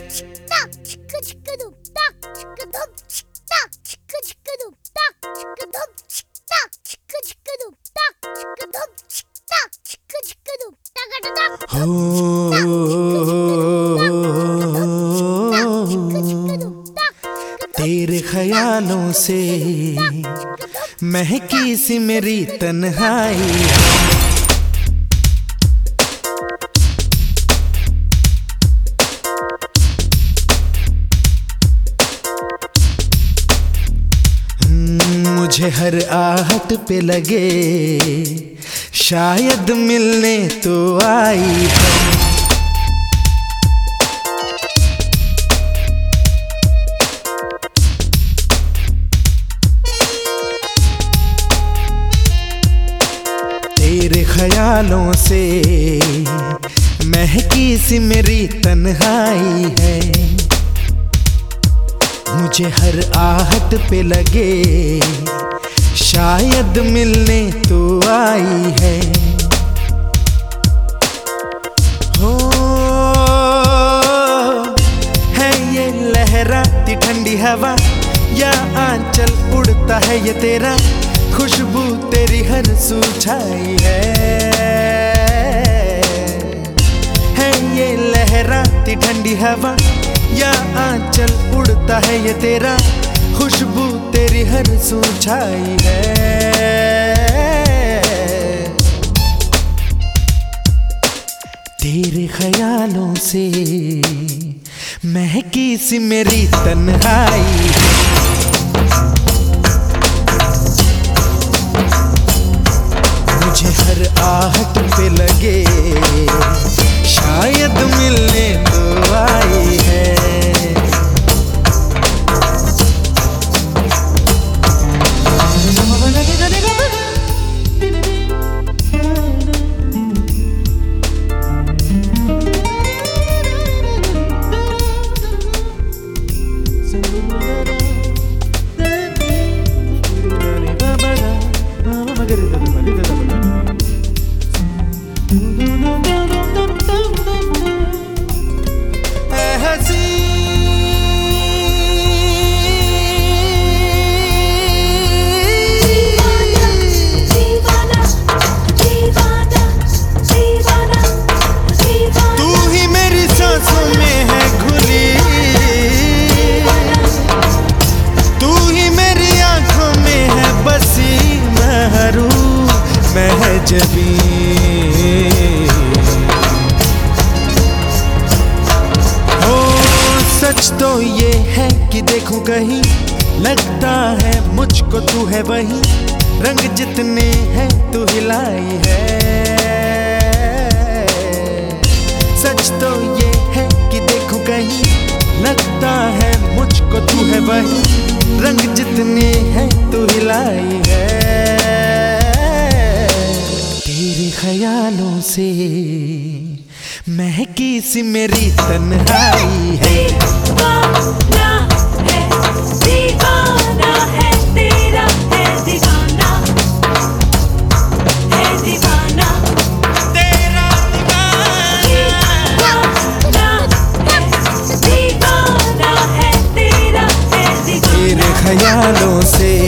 तेरे ख्यालों से महकी सी मेरी तन्हाई। मुझे हर आहट पे लगे शायद मिलने तो आई है। तेरे ख्यालों से महकी सी मेरी तन्हाई है। मुझे हर आहट पे लगे शायद मिलने तो आई है। हो है ये लहराती ठंडी हवा या आंचल उड़ता है ये तेरा, खुशबू तेरी हर सू छाई है ये लहराती ठंडी हवा या आंचल उड़ता है ये तेरा, खुशबू तेरी हर सू छाई है। तेरे ख्यालों से महकी सी मेरी तन्हाई। मुझे हर आहट पे लगे शायद मिलने तो आई है। सच तो ये है कि देखूं कहीं लगता है मुझको तू है वही, रंग जितने हैं तू हिलाई है। सच तो ये है कि देखूं कहीं लगता है मुझको तू है वही, रंग जितने हैं तू हिलाई है। तेरे ख्यालों से महकी सी मेरी तन्हाई है। दीवाना है तेरा है दीवाना, है दीवाना तेरा दीवाना है तेरा है दीवाना। तेरे ख्यालों से